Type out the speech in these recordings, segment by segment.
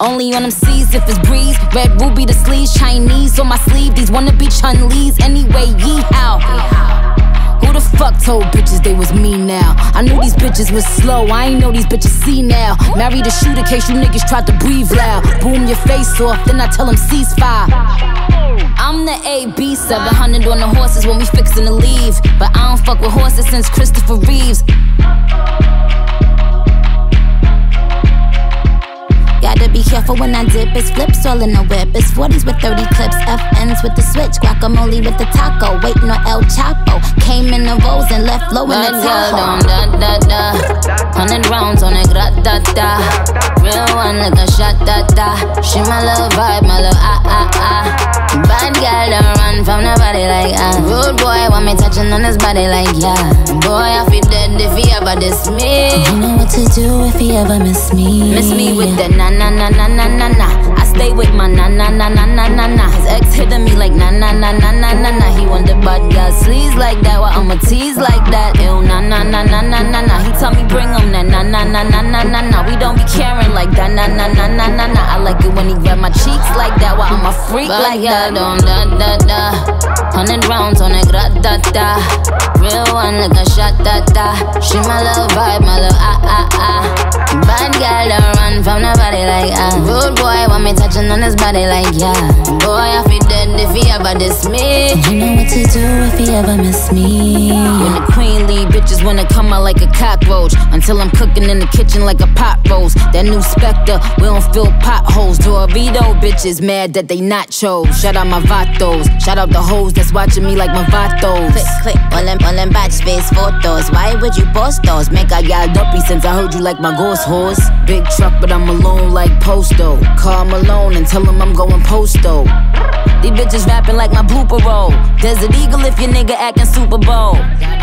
Only on them C's if it's breeze. Red ruby the sleeves, Chinese on my sleeve. These wanna be Chun-Li's anyway, yee-how. Who the fuck told bitches they was me now? I knew these bitches was slow, I ain't know these bitches see now. Married a shooter case you niggas tried to breathe loud. Boom your face off, then I tell them ceasefire. I'm the AB, 700 on the horses when we fixin' to leave. But I don't fuck with horses since Christopher Reeves. Gotta be careful when I dip, it's flips all in the whip. It's 40s with 30 clips, FNs with the switch. Guacamole with the taco, waiting on El Chapo. Came in the rolls and left low in the Tahoe. Da-da-da, 100 rounds on a grat-da-da. Real one like a shot-da-da. She my little vibe, my little ah-ah-ah. Bad girl don't run from nobody like rude boy want me touching on his body like boy, I feel dead if he ever diss me. You know what to do if he ever miss me. Miss me with the na-na-na-na-na-na-na. I stay with my na-na-na-na-na-na-na. His ex hitting me like na-na-na-na-na-na-na. He want the bad girl sleaze like that, well I'ma tease like that. Ew, na-na-na-na-na-na-na. He tell me bring him that na-na-na-na-na-na-na. We don't be caring like that, na-na-na-na-na-na. I like it when he grab my cheeks like that, well I'm a freak like that. Don't da-da-da. 100 rounds on a grat-da-da. Real one like a shot-da-da. She my little vibe, my little ah-ah-ah. Bad girl don't run from nobody like rude boy want me touching on his body like boy, I feel dead if he ever diss me. You know what to do if he ever miss me. When the queen leave, bitches wanna come out like a cockroach. Until I'm cooking in the kitchen like a pot roast. That new Spectre, we don't fill potholes. Dorito bitches mad that they nachos. Shout out my vatos, shout out the hoes that's watching me like my vatos. Click, click, all them batch face photos. Why would you post those? Make I got dumpy since I heard you like my ghost horse. Big truck but I'm alone like Posto. Call Malone and tell him I'm going posto. These bitches rapping like my blooper roll. Desert Eagle if your nigga acting Super Bowl.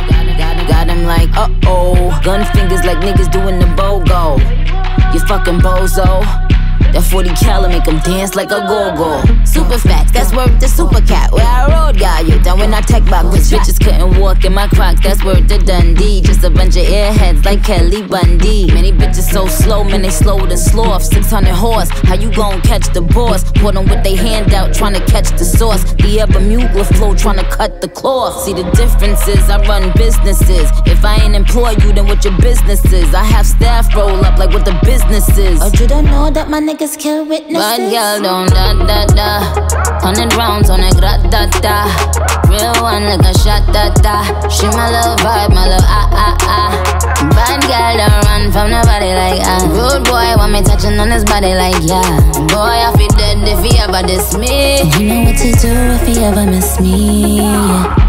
Got him like uh-oh. Gun fingers like niggas doing the BOGO. You fucking bozo. That 40 cal make them dance like a go-go. Super facts, that's worth the super cat. Where I rode, got you down when I tech back. Bitch, bitches couldn't walk in my Crocs, that's worth the Dundee. Just a bunch of airheads like Kelly Bundy. Many bitches so slow, man, they slower than sloth. 600 horse, how you gon' catch the boss? Put them with they hand out, trying to catch the sauce. The Bermuda flow, trying to cut the cloth. See the differences, I run businesses. If I ain't employ you, then what your business is? I have staff roll up like what the business is. Oh, you don't know that my niggas kill witnesses. Bad girl don't da-da-da. 100 rounds on a grat-da-da. Real one like a shot-da-da. She my little vibe, my little ah-ah-ah. Bad girl don't run from nobody like rude boy want me touching on his body like boy, I feel dead if he ever diss me. You know what to do if he ever miss me.